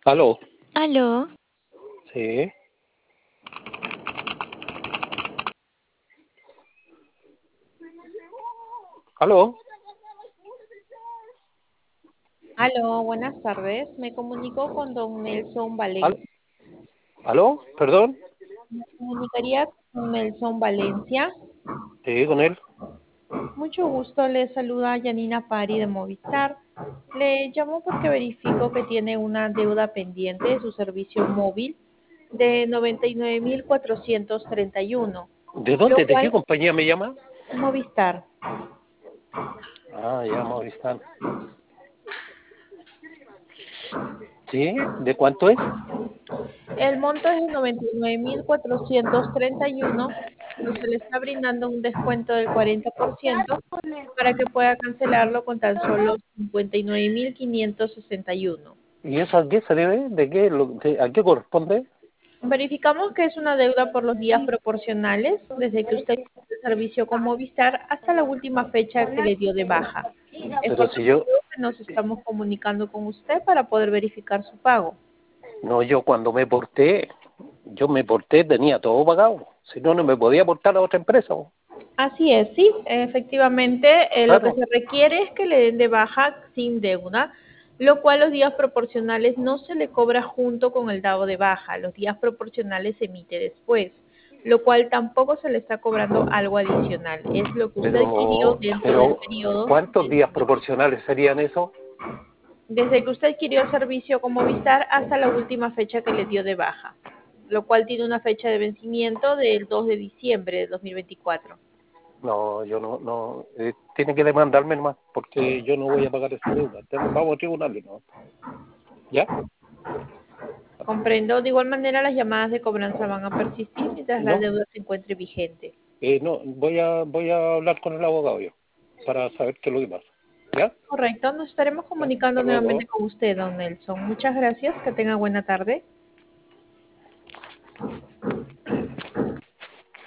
Aló, Aló, sí, aló, Aló, buenas tardes. Me comunico con don Nelson al- Valencia. aló, perdón, Me comunicaría con Nelson Valencia. sí, con él. Mucho gusto, le saluda Yanina Pari de Movistar. Le llamo porque verifico que tiene una deuda pendiente de su servicio móvil de 99.431, ¿De lo dónde? ¿De qué cual compañía me llama? Movistar. Ah, ya, Movistar. Sí, ¿de cuánto es? El monto es de 99.431, pero se le está brindando un descuento del 40% para que pueda cancelarlo con tan solo 59.561. ¿Y eso a qué se debe? ¿De qué? ¿A qué corresponde? Verificamos que es una deuda por los días proporcionales desde que usted inició el servicio con Movistar hasta la última fecha que le dio de baja. Es Pero por si tal yo, motivo que nos estamos comunicando con usted para poder verificar su pago. no, yo cuando me porté, tenía todo pagado. Si no, no me podía portar a otra empresa. Así es, sí, efectivamente, lo que Claro, se requiere es que le den de baja sin deuda, lo cual los días proporcionales no se le cobra junto con el dado de baja, los días proporcionales se emite después, lo cual tampoco se le está cobrando algo adicional, es lo que usted adquirió dentro del pero, periodo ¿cuántos del días servicio. proporcionales serían eso? Desde que usted adquirió el servicio con Movistar hasta la última fecha que le dio de baja, lo cual tiene una fecha de vencimiento del 2 de diciembre de 2024. No, yo no, tiene que demandarme nomás, porque yo no voy a pagar esa deuda. Vamos a tribunales, ¿no? ¿Ya? Comprendo. De igual manera, las llamadas de cobranza van a persistir mientras la No, deuda se encuentre vigente. no, voy a hablar con el abogado yo, para saber qué es lo que pasa. ¿Ya? Correcto. Nos estaremos ¿Ya? comunicando Hasta nuevamente luego. con usted, don Nelson. Muchas gracias. Que tenga buena tarde.